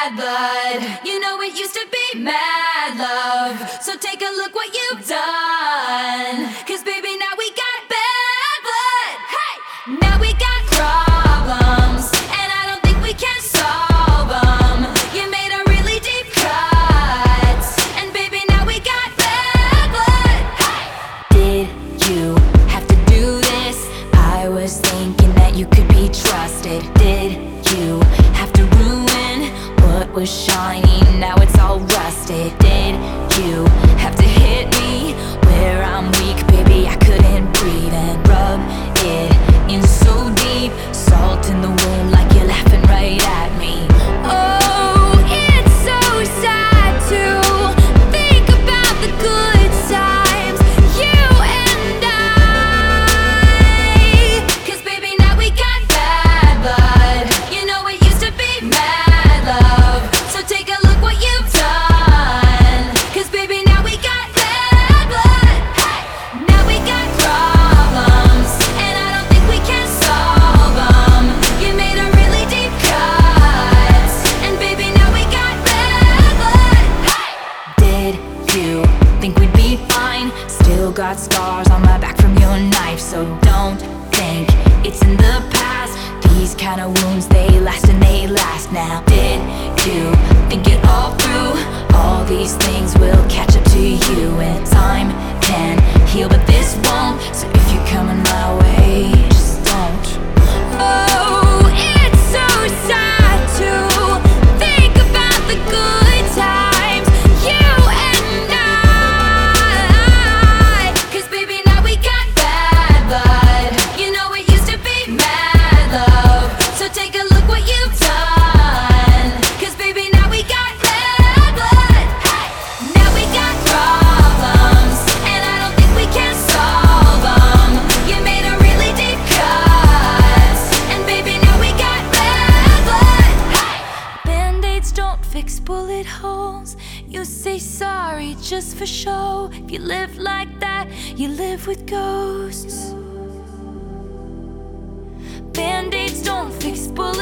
bad blood. You know it used to be mad love. So take a look what you've done. Cause baby, now we got bad blood. Hey! Now we got problems, and I don't think we can solve them. You made a really deep cut, and baby, now we got bad blood. Hey! Did you have to do this? I was thinking that you could be trusted. Did you have to ruin what was shiny? Now it's all rusted. Did you have to hit me where I'm weak? Baby, I couldn't breathe, and rub it in so deep. Salt in the wound like you're laughing right at me. Oh, it's so sad to think about the good times, you and I. Cause baby, now we got bad blood. You know it used to be mad love. So take a look what you've done. Cause baby, now we got bad blood. Hey! Now we got problems, and I don't think we can solve them. You made a really deep cut, and baby, now we got bad blood. Hey! Did you think we'd be fine? Still got scars on my back from your knife, so don't think it's in the past. These kind of wounds, they last and they last now. Did you think it all through? All these things will catch up to you, and time can heal, but this won't. So if you're coming my way, just don't. Oh, it's so sad to think about the good times, you and I. Cause baby, now we got bad blood. You know it used to be mad love. So take a look what you've done. Cause baby, now we got bad blood. Hey! Now we got problems, and I don't think we can solve them. You made a really deep cut, and baby, now we got bad blood. Hey! Band-aids don't fix bullet holes. You say sorry just for show. If you live like that, you live with ghosts. Band-aids don't fix bullet